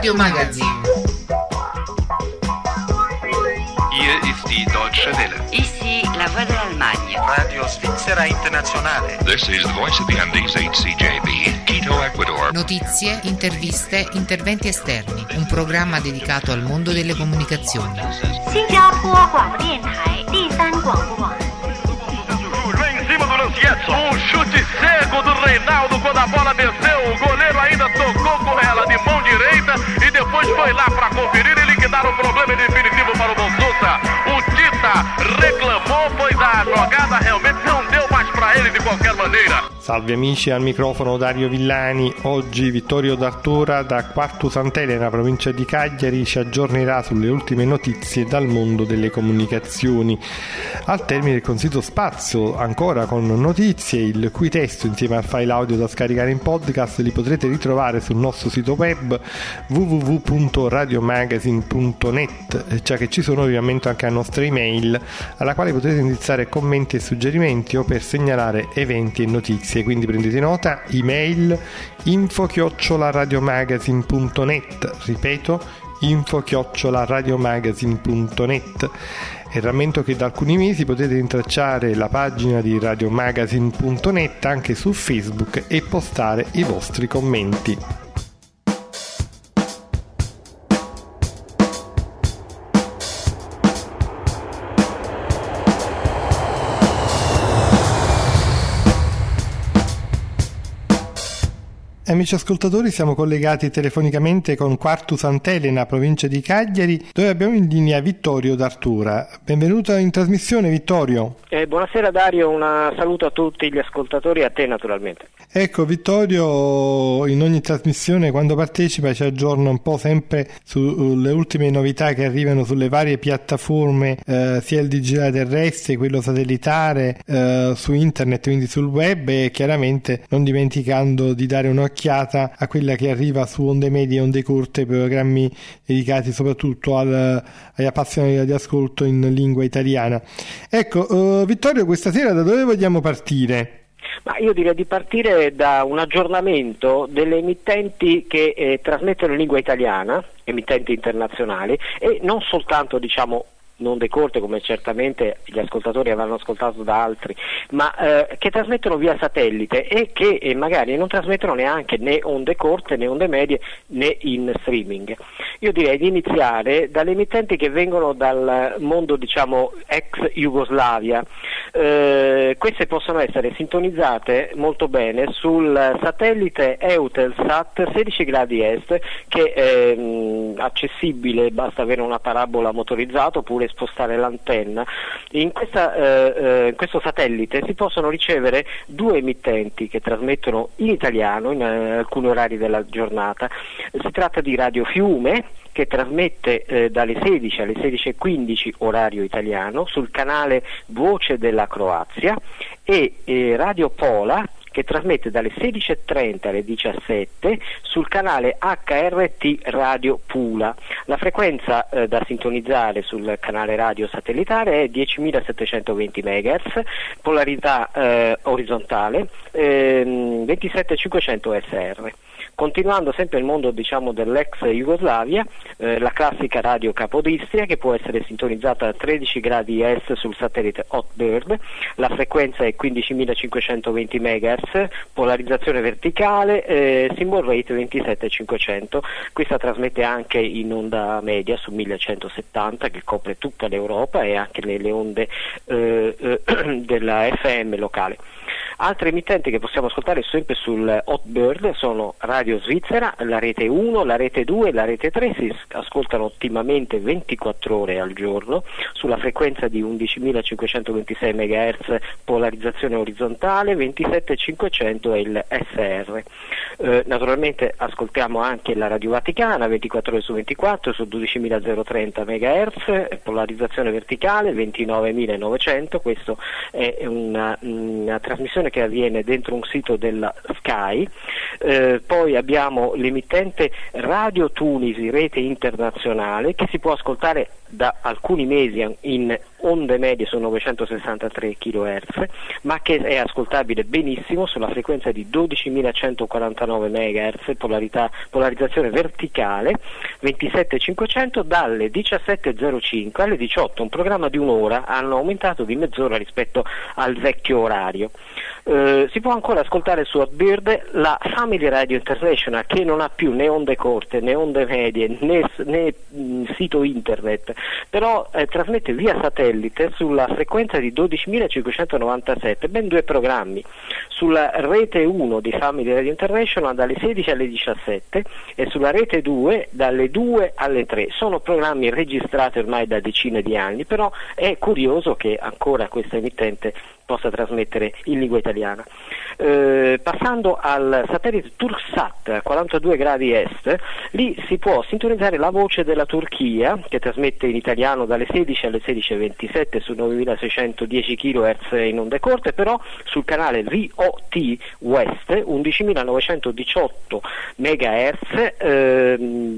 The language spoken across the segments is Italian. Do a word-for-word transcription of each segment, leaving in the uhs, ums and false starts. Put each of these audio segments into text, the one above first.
Radio Magazine. Hier ist die Deutsche Welle. Ici la voix de l'Allemagne. Radio Svizzera Internazionale. This is the voice of the Andes H C J B, Quito, Ecuador. Notizie, interviste, interventi esterni. Un programma dedicato al mondo delle comunicazioni. Em cima do Lancietto, um chute cego do Reinaldo quando a bola desceu, o goleiro ainda tocou com ela de mão direita e depois foi lá para conferir e liquidar o problema definitivo para o Bolsonaro. O Tita reclamou, pois a jogada realmente não deu mais para ele de qualquer maneira. Salve amici, al microfono Dario Villani. Oggi Vittorio D'Artora da Quartu Sant'Elena, provincia di Cagliari, ci aggiornerà sulle ultime notizie dal mondo delle comunicazioni. Al termine del consueto spazio, ancora con notizie, il cui testo insieme al file audio da scaricare in podcast li potrete ritrovare sul nostro sito web w w w punto radiomagazine punto net, già che ci sono ovviamente anche la nostra email alla quale potrete indirizzare commenti e suggerimenti o per segnalare eventi e notizie. Quindi prendete nota: email info chiocciola radiomagazine punto net, ripeto info chiocciola radiomagazine punto net. E rammento che da alcuni mesi potete rintracciare la pagina di radiomagazine punto net anche su Facebook e postare i vostri commenti. Amici ascoltatori, siamo collegati telefonicamente con Quartu Sant'Elena, provincia di Cagliari, dove abbiamo in linea Vittorio D'Artora. Benvenuto in trasmissione, Vittorio. Eh, buonasera Dario, un saluto a tutti gli ascoltatori e a te naturalmente. Ecco, Vittorio in ogni trasmissione quando partecipa ci aggiorna un po' sempre sulle ultime novità che arrivano sulle varie piattaforme, eh, sia il digitale terrestre, quello satellitare, eh, su internet, quindi sul web, e chiaramente non dimenticando di dare un'occhiata a quella che arriva su onde medie e onde corte, programmi dedicati soprattutto al, agli appassionati di ascolto in lingua italiana. Ecco, uh, Vittorio, questa sera da dove vogliamo partire? Ma io direi di partire da un aggiornamento delle emittenti che eh, trasmettono in lingua italiana, emittenti internazionali, e non soltanto, diciamo, onde corte, come certamente gli ascoltatori avranno ascoltato da altri, ma eh, che trasmettono via satellite e che eh, magari non trasmettono neanche né onde corte né onde medie né in streaming. Io direi di iniziare dalle emittenti che vengono dal mondo, diciamo, ex Jugoslavia. Eh, queste possono essere sintonizzate molto bene sul satellite Eutelsat sedici gradi est, che è mh, accessibile, basta avere una parabola motorizzata oppure spostare l'antenna. In, questa, eh, in questo satellite si possono ricevere due emittenti che trasmettono in italiano in eh, alcuni orari della giornata. Si tratta di Radio Fiume, che trasmette eh, dalle sedici alle sedici e quindici orario italiano sul canale Voce della Croazia, e eh, Radio Pola, che trasmette dalle sedici e trenta alle diciassette sul canale acca erre ti Radio Pula. La frequenza eh, da sintonizzare sul canale radio satellitare è diecimilasettecentoventi megahertz, polarità eh, orizzontale, eh, ventisettecinquecento S R. Continuando sempre il mondo, diciamo, dell'ex Jugoslavia, eh, la classica radio Capodistria, che può essere sintonizzata a tredici gradi est sul satellite Hotbird, la frequenza è quindicimilacinquecentoventi megahertz, polarizzazione verticale, eh, symbol rate ventisettecinquecento. Questa trasmette anche in onda media su millecentosettanta, che copre tutta l'Europa e anche nelle onde eh, eh, della F M locale. Altre emittenti che possiamo ascoltare sempre sul Hotbird sono Radio Svizzera, la rete uno, la rete due e la rete tre. Si ascoltano ottimamente ventiquattro ore al giorno sulla frequenza di undicimilacinquecentoventisei megahertz, polarizzazione orizzontale, ventisettecinquecento è il S R. Eh, naturalmente ascoltiamo anche la Radio Vaticana ventiquattro ore su ventiquattro su dodicimilatrenta megahertz, polarizzazione verticale ventinovemilanovecento. Questo è una, una trasmissione che avviene dentro un sito della Sky. Eh, poi abbiamo l'emittente Radio Tunisi, rete internazionale, che si può ascoltare da alcuni mesi in onde medie su novecentosessantatré chilohertz, ma che è ascoltabile benissimo sulla frequenza di dodicimilacentoquarantanove megahertz, polarità, polarizzazione verticale, ventisettecinquecento, dalle diciassette e zero cinque alle diciotto, un programma di un'ora, hanno aumentato di mezz'ora rispetto al vecchio orario. Eh, si può ancora ascoltare su Hotbird la Family Radio International, che non ha più né onde corte né onde medie né, né mh, sito internet, però eh, trasmette via satellite sulla frequenza di dodicimilacinquecentonovantasette, ben due programmi, sulla rete uno di Family Radio International dalle sedici alle diciassette e sulla rete due dalle due alle tre. Sono programmi registrati ormai da decine di anni, però è curioso che ancora questa emittente possa trasmettere in lingua italiana. Eh, passando al satellite Turksat a quarantadue gradi est, lì si può sintonizzare la voce della Turchia, che trasmette in italiano dalle sedici alle sedici e ventisette su novemilaseicentodieci chilohertz in onde corte, però sul canale V O T West undicimilanovecentodiciotto megahertz, eh,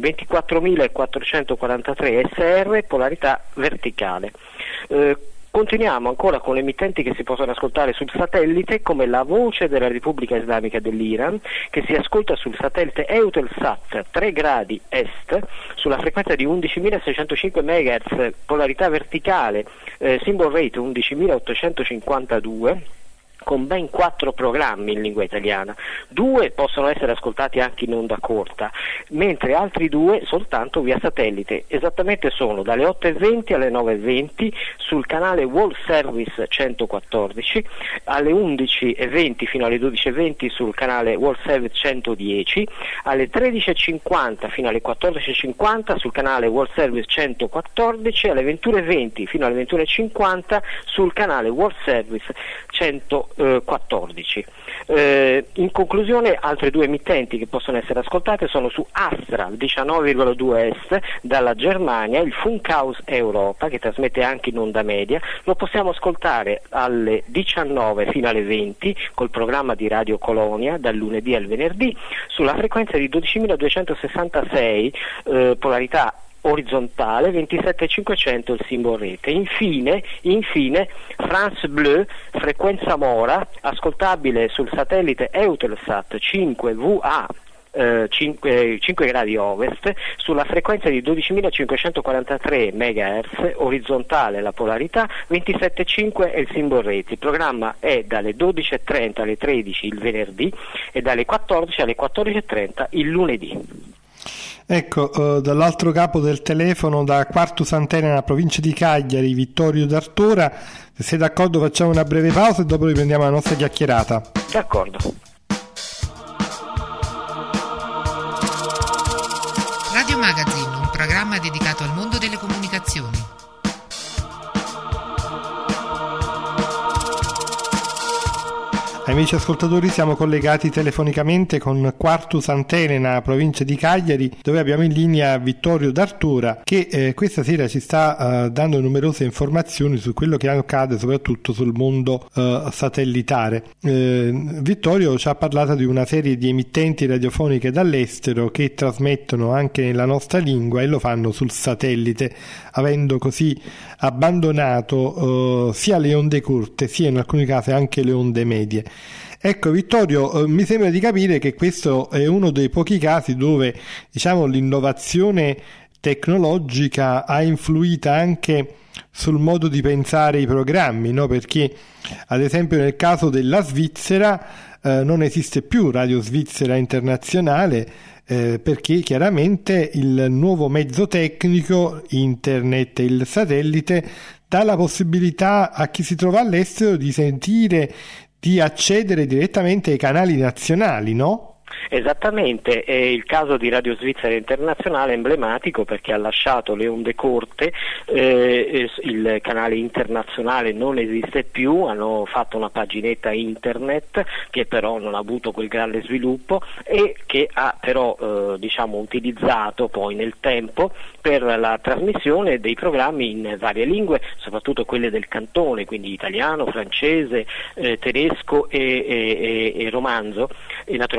ventiquattromilaquattrocentoquarantatré S R, polarità verticale. Eh, Continuiamo ancora con le emittenti che si possono ascoltare sul satellite, come la voce della Repubblica Islamica dell'Iran, che si ascolta sul satellite Eutelsat tre gradi est sulla frequenza di undicimilaseicentocinque megahertz, polarità verticale, eh, symbol rate undicimilaottocentocinquantadue, con ben quattro programmi in lingua italiana. Due possono essere ascoltati anche in onda corta, mentre altri due soltanto via satellite. Esattamente sono dalle otto e venti alle nove e venti sul canale World Service centoquattordici, alle undici e venti fino alle dodici e venti sul canale World Service centodieci, alle tredici e cinquanta fino alle quattordici e cinquanta sul canale World Service centoquattordici, alle ventuno e venti fino alle ventuno e cinquanta sul canale World Service centoquattordici. Eh, in conclusione, altre due emittenti che possono essere ascoltate sono su Astra diciannove virgola due est dalla Germania, il Funkhaus Europa, che trasmette anche in onda media. Lo possiamo ascoltare alle diciannove fino alle venti col programma di Radio Colonia dal lunedì al venerdì sulla frequenza di dodicimiladuecentosessantasei, eh, polarità orizzontale, ventisettecinquecento il simbolo rete. Infine, infine France Bleu, frequenza mora, ascoltabile sul satellite Eutelsat cinque V A eh, cinque, cinque gradi ovest sulla frequenza di dodicimilacinquecentoquarantatré megahertz, orizzontale la polarità, ventisettecinque è il simbolo rete. Il programma è dalle dodici e trenta alle tredici il venerdì e dalle quattordici alle quattordici e trenta il lunedì. Ecco, uh, dall'altro capo del telefono, da Quartus Antena nella provincia di Cagliari, Vittorio D'Artora. Se sei d'accordo facciamo una breve pausa e dopo riprendiamo la nostra chiacchierata. D'accordo. Radio Magazine, un programma dedicato al mondo delle comunicazioni. Amici ascoltatori, siamo collegati telefonicamente con Quartus Antena, provincia di Cagliari, dove abbiamo in linea Vittorio D'Artora, che eh, questa sera ci sta eh, dando numerose informazioni su quello che accade soprattutto sul mondo eh, satellitare. Eh, Vittorio ci ha parlato di una serie di emittenti radiofoniche dall'estero che trasmettono anche nella nostra lingua e lo fanno sul satellite, avendo così abbandonato eh, sia le onde corte sia in alcuni casi anche le onde medie. Ecco Vittorio, eh, mi sembra di capire che questo è uno dei pochi casi dove, diciamo, l'innovazione tecnologica ha influito anche sul modo di pensare i programmi, no? Perché ad esempio nel caso della Svizzera eh, non esiste più Radio Svizzera Internazionale, eh, perché chiaramente il nuovo mezzo tecnico, internet e il satellite, dà la possibilità a chi si trova all'estero di sentire, di accedere direttamente ai canali nazionali, no? Esattamente, è il caso di Radio Svizzera Internazionale emblematico perché ha lasciato le onde corte, eh, il canale internazionale non esiste più, hanno fatto una paginetta internet che però non ha avuto quel grande sviluppo e che ha però eh, diciamo utilizzato poi nel tempo per la trasmissione dei programmi in varie lingue, soprattutto quelle del cantone, quindi italiano, francese, eh, tedesco e, e, e, e romanzo, e naturalmente tedesco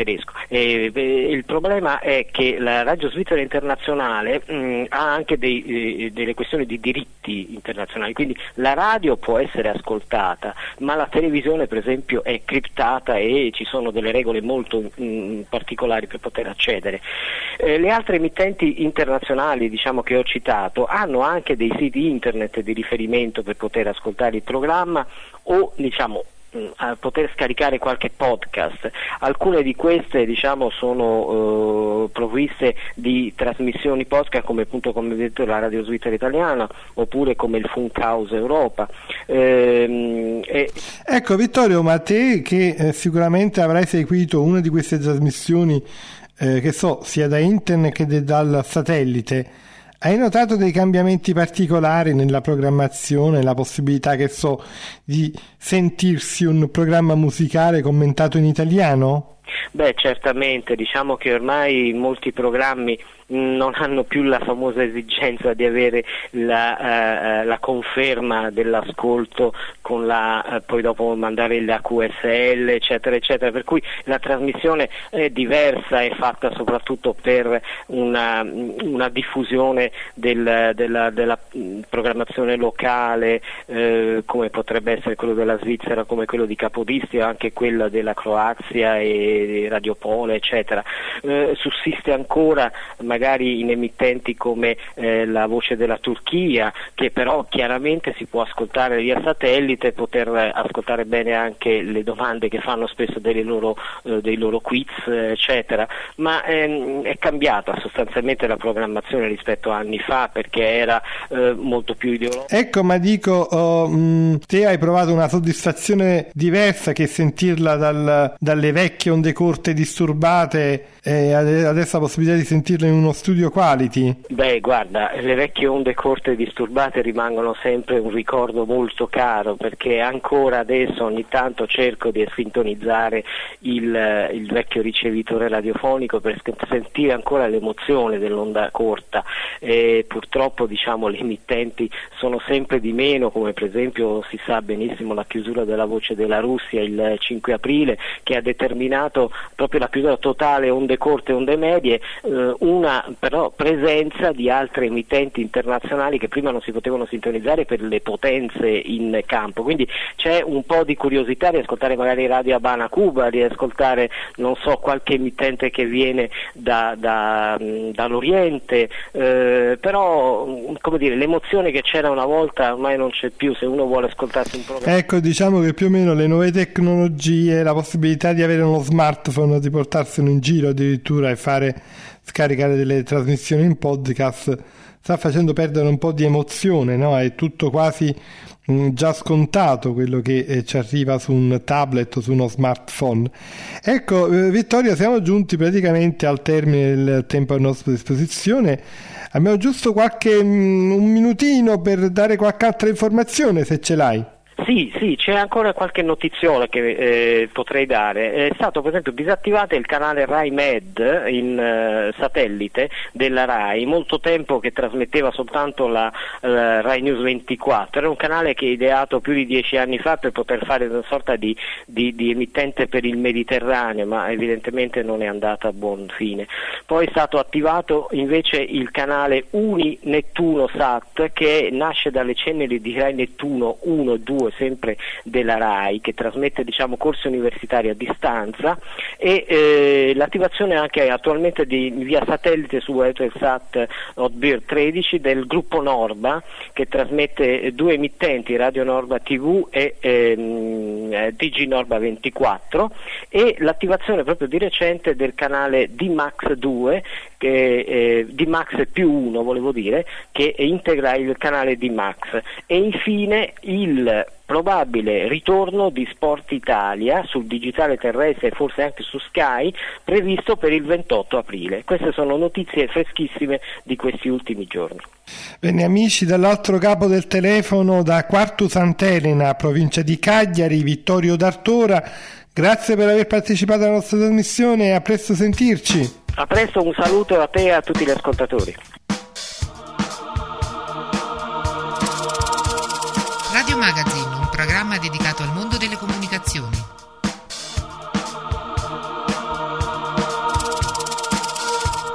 tedesco. E, e, il problema è che la Radio Svizzera Internazionale mh, ha anche dei, eh, delle questioni di diritti internazionali, quindi la radio può essere ascoltata, ma la televisione per esempio è criptata e ci sono delle regole molto mh, particolari per poter accedere. Eh, le altre emittenti internazionali, diciamo, che ho citato, hanno anche dei siti internet di riferimento per poter ascoltare il programma o, diciamo, a poter scaricare qualche podcast. Alcune di queste, diciamo, sono eh, provviste di trasmissioni podcast, come appunto, come detto, la Radio Svizzera Italiana, oppure come il Funkhaus Europa. Ehm, e... Ecco Vittorio, ma te che eh, sicuramente avrai seguito una di queste trasmissioni, eh, che so, sia da internet che de- dal satellite, hai notato dei cambiamenti particolari nella programmazione, la possibilità, che so, di sentirsi un programma musicale commentato in italiano? Beh, certamente, diciamo che ormai molti programmi non hanno più la famosa esigenza di avere la, uh, la conferma dell'ascolto con la uh, poi dopo mandare la Q S L, eccetera eccetera, per cui la trasmissione è diversa, è fatta soprattutto per una, una diffusione del, della, della programmazione locale, eh, come potrebbe essere quello della Svizzera, come quello di Capodistria, anche quella della Croazia e Radio Pole, eccetera. Eh, sussiste ancora magari in emittenti come eh, la Voce della Turchia, che però chiaramente si può ascoltare via satellite, poter ascoltare bene anche le domande che fanno spesso delle loro, eh, dei loro quiz, eccetera, ma ehm, è cambiata sostanzialmente la programmazione rispetto a anni fa, perché era eh, molto più ideologica. Ecco, ma dico, oh, mh, te hai provato una soddisfazione diversa che sentirla dal, dalle vecchie onde corte disturbate, e adesso la possibilità di sentirla in uno studio quality? Beh, guarda, le vecchie onde corte disturbate rimangono sempre un ricordo molto caro, perché ancora adesso ogni tanto cerco di sintonizzare il, il vecchio ricevitore radiofonico per sentire ancora l'emozione dell'onda corta, e purtroppo, diciamo, le emittenti sono sempre di meno, come per esempio si sa benissimo la chiusura della Voce della Russia il cinque aprile, che ha determinato proprio la chiusura totale onde corte e onde medie, eh, una però presenza di altre emittenti internazionali che prima non si potevano sintonizzare per le potenze in campo, quindi c'è un po' di curiosità di ascoltare magari Radio Habana Cuba, di ascoltare, non so, qualche emittente che viene da, da, dall'Oriente, eh, però, come dire, l'emozione che c'era una volta ormai non c'è più, se uno vuole ascoltarsi un programma. Ecco, diciamo che più o meno le nuove tecnologie, la possibilità di avere uno smartphone, di portarselo in giro addirittura e fare scaricare delle trasmissioni in podcast, sta facendo perdere un po' di emozione, no? È tutto quasi mh, già scontato quello che eh, ci arriva su un tablet o su uno smartphone. Ecco, eh, Vittorio, siamo giunti praticamente al termine del tempo a nostra disposizione. Abbiamo giusto qualche mh, un minutino per dare qualche altra informazione, se ce l'hai. Sì, sì, c'è ancora qualche notiziola che eh, potrei dare. È stato per esempio disattivato il canale Rai Med in uh, satellite della Rai, molto tempo che trasmetteva soltanto la uh, Rai News ventiquattro, era un canale che è ideato più di dieci anni fa per poter fare una sorta di, di, di emittente per il Mediterraneo, ma evidentemente non è andata a buon fine. Poi è stato attivato invece il canale Uni Nettuno Sat, che nasce dalle ceneri di Rai Nettuno uno e due, sempre della Rai, che trasmette, diciamo, corsi universitari a distanza, e eh, l'attivazione anche attualmente di, via satellite su Eutelsat Hotbird tredici del gruppo Norba, che trasmette due emittenti, Radio Norba tivù e ehm, D G Norba ventiquattro, e l'attivazione proprio di recente del canale D Max due, che, eh, D Max più uno volevo dire, che integra il canale D Max, e infine il probabile ritorno di Sport Italia sul digitale terrestre e forse anche su Sky, previsto per il ventotto aprile. Queste sono notizie freschissime di questi ultimi giorni. Bene amici, dall'altro capo del telefono, da Quartu Sant'Elena, provincia di Cagliari, Vittorio D'Artora, grazie per aver partecipato alla nostra trasmissione e a presto sentirci. A presto, un saluto a te e a tutti gli ascoltatori. Radio Magazine, un programma dedicato al mondo delle comunicazioni.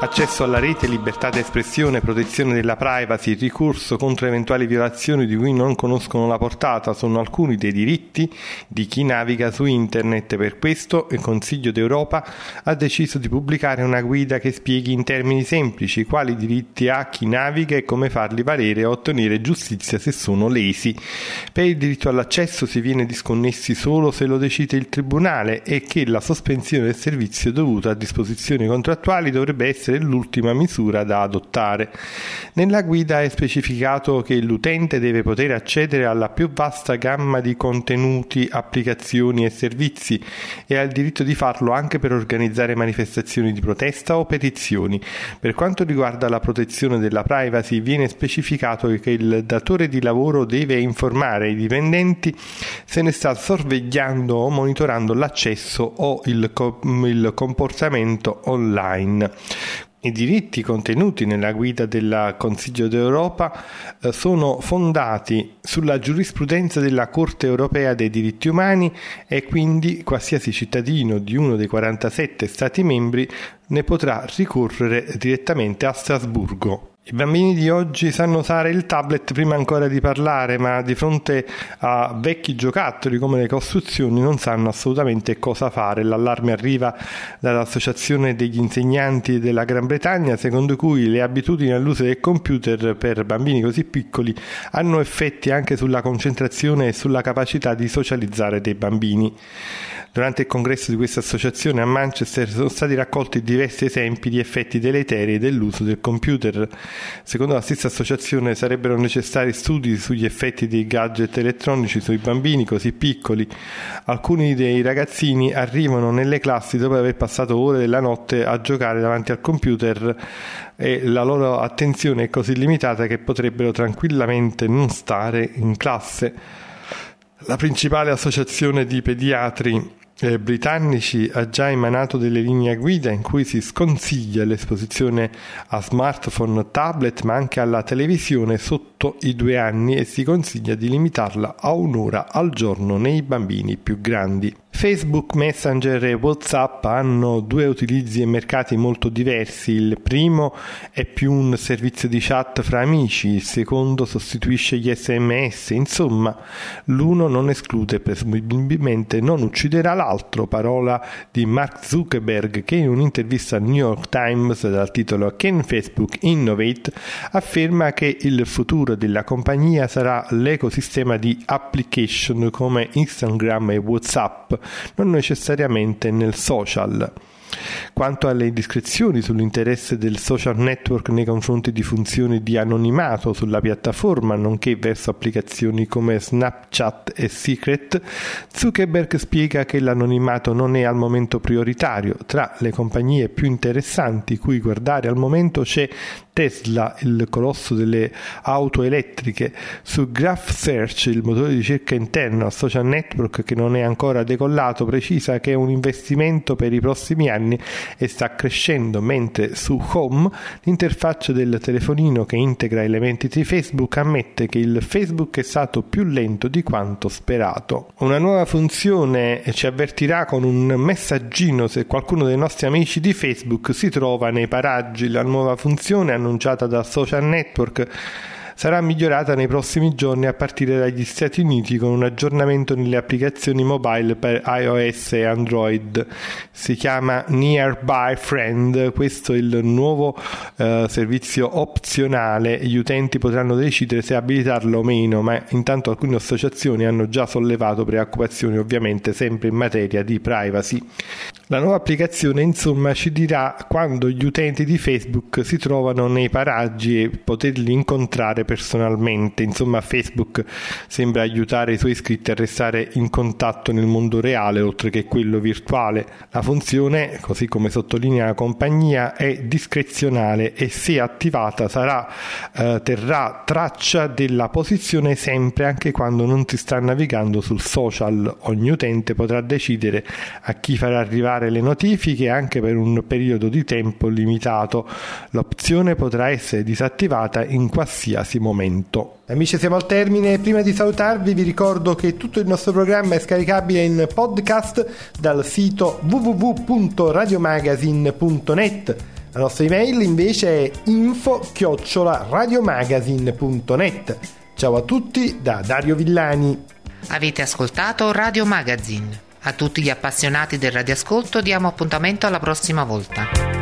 Accesso alla rete, libertà di espressione, protezione della privacy, ricorso contro eventuali violazioni di cui non conoscono la portata sono alcuni dei diritti di chi naviga su internet. Per questo il Consiglio d'Europa ha deciso di pubblicare una guida che spieghi in termini semplici quali diritti ha chi naviga e come farli valere e ottenere giustizia se sono lesi. Per il diritto all'accesso si viene disconnessi solo se lo decide il Tribunale e che la sospensione del servizio dovuta a disposizioni contrattuali dovrebbe essere l'ultima misura da adottare. Nella guida è specificato che l'utente deve poter accedere alla più vasta gamma di contenuti, applicazioni e servizi e ha il diritto di farlo anche per organizzare manifestazioni di protesta o petizioni. Per quanto riguarda la protezione della privacy, viene specificato che il datore di lavoro deve informare i dipendenti se ne sta sorvegliando o monitorando l'accesso o il, co- il comportamento online. I diritti contenuti nella guida del Consiglio d'Europa eh, sono fondati sulla giurisprudenza della Corte Europea dei Diritti Umani e quindi qualsiasi cittadino di uno dei quarantasette Stati membri ne potrà ricorrere direttamente a Strasburgo. I bambini di oggi sanno usare il tablet prima ancora di parlare, ma di fronte a vecchi giocattoli come le costruzioni non sanno assolutamente cosa fare. L'allarme arriva dall'Associazione degli insegnanti della Gran Bretagna, secondo cui le abitudini all'uso del computer per bambini così piccoli hanno effetti anche sulla concentrazione e sulla capacità di socializzare dei bambini. Durante il congresso di questa associazione a Manchester sono stati raccolti diversi esempi di effetti deleteri dell'uso del computer. Secondo la stessa associazione sarebbero necessari studi sugli effetti dei gadget elettronici sui bambini così piccoli. Alcuni dei ragazzini arrivano nelle classi dopo aver passato ore della notte a giocare davanti al computer e la loro attenzione è così limitata che potrebbero tranquillamente non stare in classe. La principale associazione di pediatri Eh, britannici ha già emanato delle linee guida in cui si sconsiglia l'esposizione a smartphone, tablet ma anche alla televisione sotto i due anni e si consiglia di limitarla a un'ora al giorno nei bambini più grandi. Facebook, Messenger e WhatsApp hanno due utilizzi e mercati molto diversi. Il primo è più un servizio di chat fra amici, il secondo sostituisce gli sms. Insomma, l'uno non esclude, presumibilmente non ucciderà l'altro, parola di Mark Zuckerberg, che in un'intervista al New York Times dal titolo Can Facebook Innovate afferma che il futuro della compagnia sarà l'ecosistema di application come Instagram e WhatsApp, non necessariamente nel social. Quanto alle indiscrezioni sull'interesse del social network nei confronti di funzioni di anonimato sulla piattaforma, nonché verso applicazioni come Snapchat e Secret, Zuckerberg spiega che l'anonimato non è al momento prioritario. Tra le compagnie più interessanti cui guardare al momento c'è Tesla, il colosso delle auto elettriche. Su Graph Search, il motore di ricerca interno al social network che non è ancora decollato, precisa che è un investimento per i prossimi anni e sta crescendo, mentre su Home, l'interfaccia del telefonino che integra elementi di Facebook, ammette che il Facebook è stato più lento di quanto sperato. Una nuova funzione ci avvertirà con un messaggino se qualcuno dei nostri amici di Facebook si trova nei paraggi. La nuova funzione annunciata dal social network sarà migliorata nei prossimi giorni a partire dagli Stati Uniti con un aggiornamento nelle applicazioni mobile per iOS e Android. Si chiama Nearby Friend, questo è il nuovo eh, servizio opzionale. Gli utenti potranno decidere se abilitarlo o meno, ma intanto alcune associazioni hanno già sollevato preoccupazioni, ovviamente sempre in materia di privacy. La nuova applicazione insomma ci dirà quando gli utenti di Facebook si trovano nei paraggi e poterli incontrare personalmente. Insomma, Facebook sembra aiutare i suoi iscritti a restare in contatto nel mondo reale oltre che quello virtuale. La funzione, così come sottolinea la compagnia, è discrezionale e se attivata sarà eh, terrà traccia della posizione sempre anche quando non si sta navigando sul social. Ogni utente potrà decidere a chi farà arrivare le notifiche anche per un periodo di tempo limitato. L'opzione potrà essere disattivata in qualsiasi momento. Amici, siamo al termine. Prima di salutarvi vi ricordo che tutto il nostro programma è scaricabile in podcast dal sito w w w punto radiomagazine punto net. La nostra email invece è info chiocciola radiomagazine punto net. Ciao a tutti da Dario Villani. Avete ascoltato Radio Magazine. A tutti gli appassionati del radioascolto diamo appuntamento alla prossima volta.